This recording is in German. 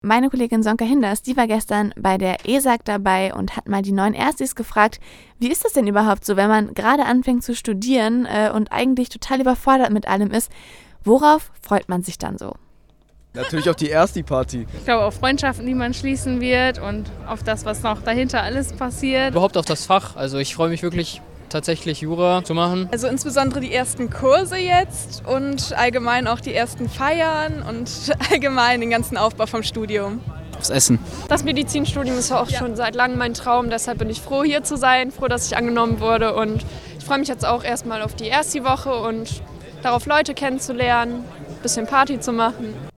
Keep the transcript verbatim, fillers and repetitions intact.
Meine Kollegin Sonka Hinders, die war gestern bei der E S A G dabei und hat mal die neuen Erstis gefragt, wie ist das denn überhaupt so, wenn man gerade anfängt zu studieren äh, und eigentlich total überfordert mit allem ist? Worauf freut man sich dann so? Natürlich auf die Ersti-Party. Ich glaube auf Freundschaften, die man schließen wird und auf das, was noch dahinter alles passiert. Überhaupt auf das Fach. Also ich freue mich wirklich tatsächlich Jura zu machen. Also insbesondere die ersten Kurse jetzt und allgemein auch die ersten Feiern und allgemein den ganzen Aufbau vom Studium. Aufs Essen. Das Medizinstudium ist auch ja. schon seit langem mein Traum, deshalb bin ich froh hier zu sein, froh, dass ich angenommen wurde und ich freue mich jetzt auch erstmal auf die Ersti-Woche und darauf Leute kennenzulernen, ein bisschen Party zu machen.